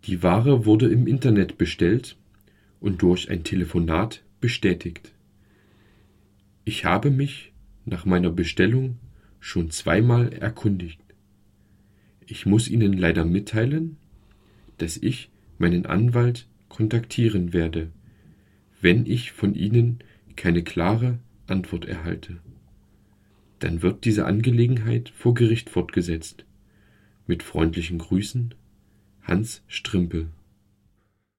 Die Ware wurde im Internet bestellt und durch ein Telefonat bestätigt. Ich habe mich nach meiner Bestellung schon zweimal erkundigt. Ich muss Ihnen leider mitteilen, dass ich meinen Anwalt kontaktieren werde, wenn ich von Ihnen keine klare Antwort erhalte. Dann wird diese Angelegenheit vor Gericht fortgesetzt. Mit freundlichen Grüßen, Hans Strimpel.